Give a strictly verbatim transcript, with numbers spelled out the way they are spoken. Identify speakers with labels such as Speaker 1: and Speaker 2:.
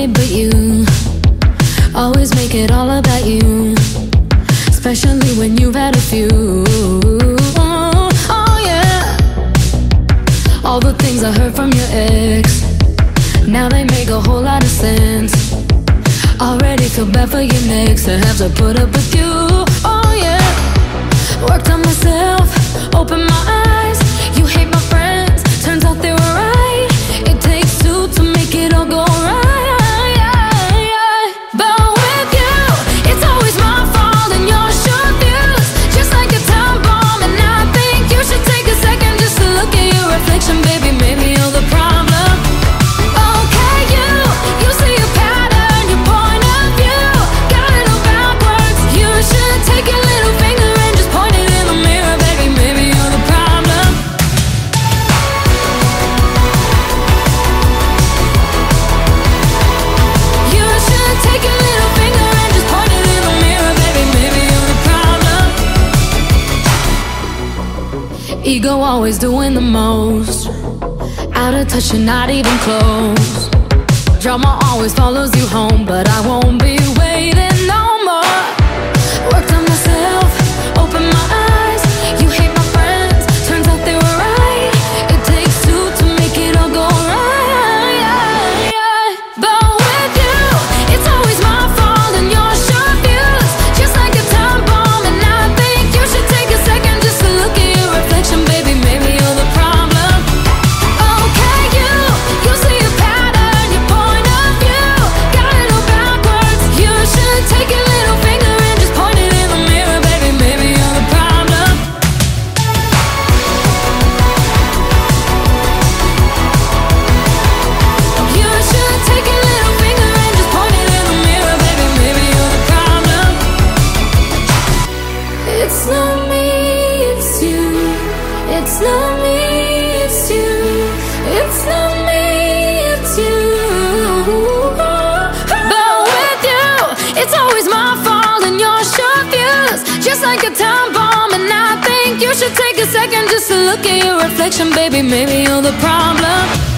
Speaker 1: made but you. Always make it all about you, especially when you've had a few. Oh, oh yeah. All the things I heard from your ex, now they make a whole lot of sense. Already feel bad for your next to have to put up with you. Oh yeah. Worked on myself, opened my eyes. You hate my friends, turns out they were right. It takes two to make it all go right. But with you, it's always my fault and your short views, just like a time bomb. And I think you should take a second just to look at your reflection, baby. Maybe you're the problem. Okay, you, you see a pattern, your point of view got it all backwards. You should take your little finger and just point it in the mirror, baby. Maybe you're the problem. You should take your little finger and just point it in the mirror, baby. Maybe you're the problem. Ego always doing the most, out of touch and not even close. Drama always follows you home, but I won't be waiting no more. Worked on myself, opened my eyes. You hate my friends, turns out they were right. It takes two to make it all go right. But with you, it's always my fault and your short views, just like a time bomb. And I think you should take a second just to look at your reflection, baby. Maybe you're the problem. Okay, you, you see a pattern, your point of view got it all backwards. You should take your little finger and just point it in the mirror, baby. Maybe you're the problem. You should take your little finger and just point it in the mirror, baby. Maybe you're the problem. It's not me, it's you. It's not me, it's you. It's not me, it's you. But with you, it's always my fault and your short views, just like a time bomb. And I think you should take a second just to look at your reflection, baby. Maybe you're the problem.